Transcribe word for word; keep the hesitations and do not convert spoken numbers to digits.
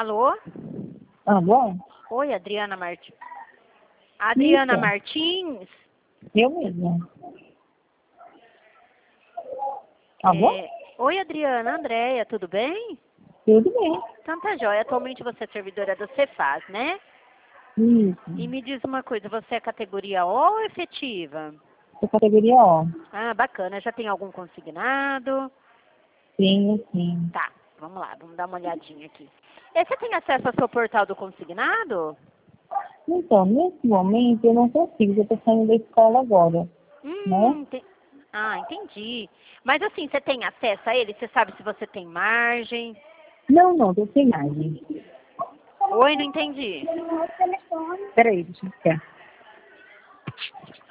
Alô? Alô? Oi, Adriana Martins. Adriana Isso. Martins? Eu mesma. Alô? É... Oi, Adriana, Andréia, tudo bem? Tudo bem. Então tá jóia. Atualmente você é servidora do Cefaz, né? Isso. E me diz uma coisa, você é categoria O ou efetiva? Sou categoria O. Ah, bacana. Já tem algum consignado? Sim, sim. Tá, vamos lá, vamos dar uma olhadinha aqui. E você tem acesso ao seu portal do consignado? Então, nesse momento eu não consigo, eu estou saindo da escola agora, né? Hum, ente- ah, entendi. Mas assim, você tem acesso a ele? Você sabe se você tem margem? Não, não, estou sem margem. Oi, não entendi. Peraí, deixa eu ficar.